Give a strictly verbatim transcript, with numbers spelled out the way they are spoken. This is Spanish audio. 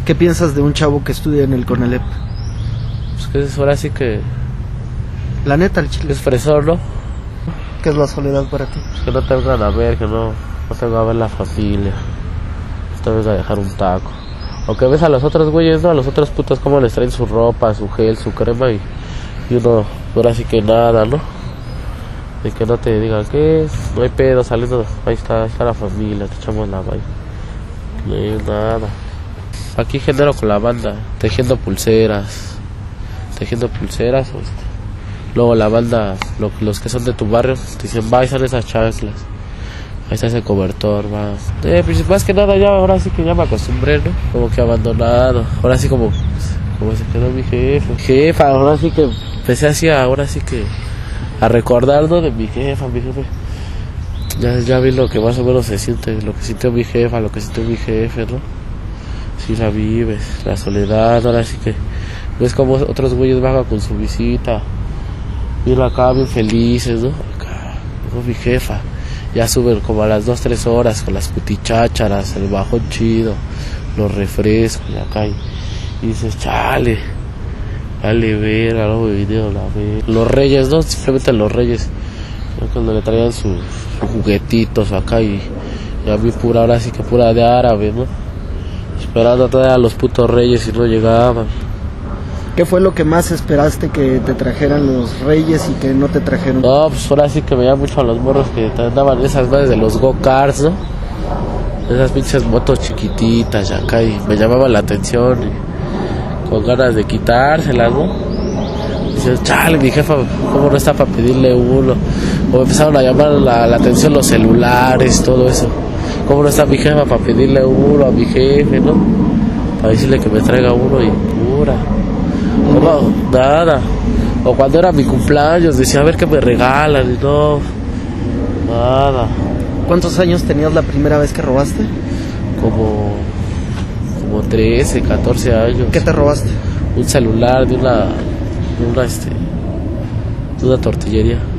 ¿Qué piensas de un chavo que estudia en el CONALEP? Pues que es ahora sí que... La neta, el chile. Es fresón, ¿no? ¿Qué es la soledad para ti? Que no te vengan a ver, que no, no te vengan a ver la familia. No te vengan a dejar un taco. O que ves a los otros güeyes, ¿no? A los otros putos cómo les traen su ropa, su gel, su crema y, y uno, ahora sí que nada, ¿no? Y que no te digan, ¿qué es? No hay pedo, saliendo, ahí está, ahí está la familia, te echamos la vaina. No hay nada. Aquí genero con la banda, tejiendo pulseras, tejiendo pulseras, o este. Luego la banda, lo, los que son de tu barrio, te dicen, va, ahí están esas chanclas, ahí está ese cobertor, va. Eh, pues más que nada ya, ahora sí que ya me acostumbré, ¿no? Como que abandonado, ahora sí como, como se quedó mi jefe, jefa, ahora sí que empecé así, ahora sí que a recordar, ¿no? De mi jefa, mi jefe. Ya, ya vi lo que más o menos se siente, lo que sintió mi jefa, lo que sintió mi jefe, ¿no? Sí la vives, la soledad, ahora sí que ves como otros güeyes bajan con su visita, vienen acá bien felices, ¿no? Acá, ¿no? Mi jefa, ya suben como a las dos, tres horas con las cutichácharas, el bajón chido, los refrescos y acá y, y dices, chale, dale ver, algo de video, la ve. Los reyes, ¿no? Simplemente los reyes, ¿no? Cuando le traían sus su juguetitos acá y, y a mí pura, ahora sí que pura de árabe, ¿no? Esperando todavía a los putos reyes y no llegaban. ¿Qué fue lo que más esperaste que te trajeran los reyes y que no te trajeron? No, pues ahora sí que veía mucho a los morros que te andaban esas madres de los go-karts, ¿no? Esas pinches motos chiquititas y acá y me llamaban la atención y con ganas de quitárselas, ¿no? Y dices, chale, mi jefa, ¿cómo no está para pedirle uno? O empezaron a llamar la, la atención los celulares, todo eso. ¿Cómo no está mi jefa para pedirle uno a mi jefe, no? Para decirle que me traiga uno y pura. No, nada. O cuando era mi cumpleaños decía, a ver qué me regalan y no, nada. ¿Cuántos años tenías la primera vez que robaste? Como, como trece, catorce años. ¿Qué te robaste? Un celular de una, de una, este, de una tortillería.